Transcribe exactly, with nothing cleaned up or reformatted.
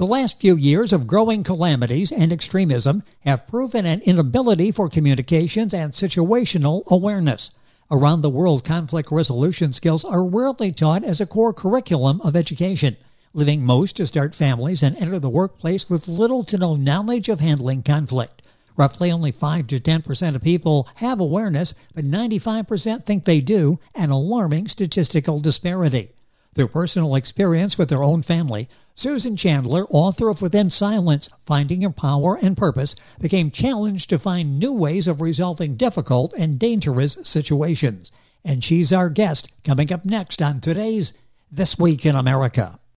The last few years of growing calamities and extremism have proven an inability for communications and situational awareness. Around the world, conflict resolution skills are rarely taught as a core curriculum of education, leaving most to start families and enter the workplace with little to no knowledge of handling conflict. Roughly only five to ten percent of people have awareness, but ninety-five percent think they do, an alarming statistical disparity. Through personal experience with their own family, Susan Chandler, author of Within Silence, Finding Your Power and Purpose, became challenged to find new ways of resolving difficult and dangerous situations. And she's our guest, coming up next on today's This Week in America.